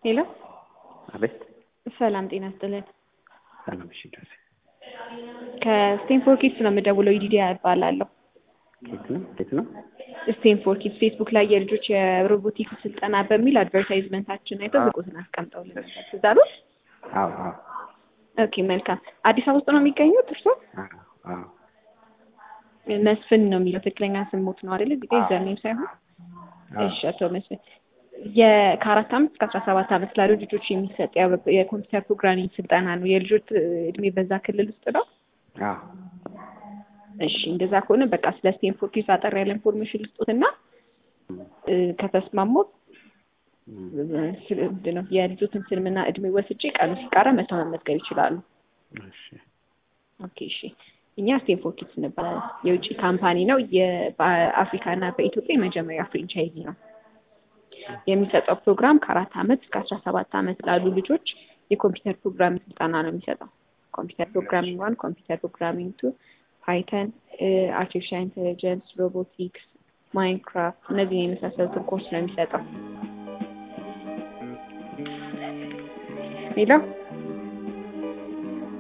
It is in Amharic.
ሄሎ አቤት። ሰላም ጤና ይስጥልን። ሰላም። እሺ ደስ ከስቴንፎርድ ኪድስ ነው የምደውለው። ይዲዲያ እባላለሁ። ከየት ነው? ስቴንፎርድ ኪድስ ፌስቡክ ላይ የልጆች የሮቦቲክስ ስልጠና በሚል አድቨርታይዝመንታችን አይተው ብቁትን አስቀምጠውልን ነበር። ትዝ አሉት? አዎ አዎ ኦኬ መልካም። አዲስ አበባ ውስጥ ነው የሚገኙት እርስዎ? አዎ። መስፍን ነው የሚለው ትክክለኛ ስሞት ነው አይደል? እዚህ ጋር ዩዘርኔም ሳይሆን። እሺ አቶ መስፍን ከ4 ዓመት እስከ 17 ዓመት ላሉ ልጆች የሚሰጥ የኮምፒውተር ፕሮግራሚንግ ስልጠና ነው። የልጆች እድሜ በዛ ክልል ውስጥ ነው? አዎ። እሺ እንደዛ ከሆነ በቃ ስለ ስቴንፎርድ ኪድስ አጠር ያለ ኢንፎርሜሽን ልስጦትና ከተስማሙት ምንድነው የልጆችን ስልምና እድሜ ወስጄ ቀኑ ሲቃረ መተው መመዝገብ ይችላሉ። እሺ ኦኬ እሺ። እኛ ስቴንፎርድ ኪድስ እንባላለን። የውጭ ካምፓኒ ነው። በአፍሪካና በኢትዮጵያ የመጀመሪያ ፍሬንቻይዚ ነው። የሚሰጠው ፕሮግራም ከ4 ዓመት እስከ 17 ዓመት ላሉ ልጆች የኮምፒውተር ፕሮግራሚንግ ስልጠና ነው የሚሰጠው። ኮምፒውተር ፕሮግራሚንግ 1፣ ኮምፒውተር ፕሮግራሚንግ 2፣ ፓይተን፣ አርቲፊሻል ኢንተለጀንስ፣ ሮቦቲክስ፣ ማይንክራፍት እነዚህ የመሳሰሉትን ኮርስ ነው የሚሰጠው። ሄሎ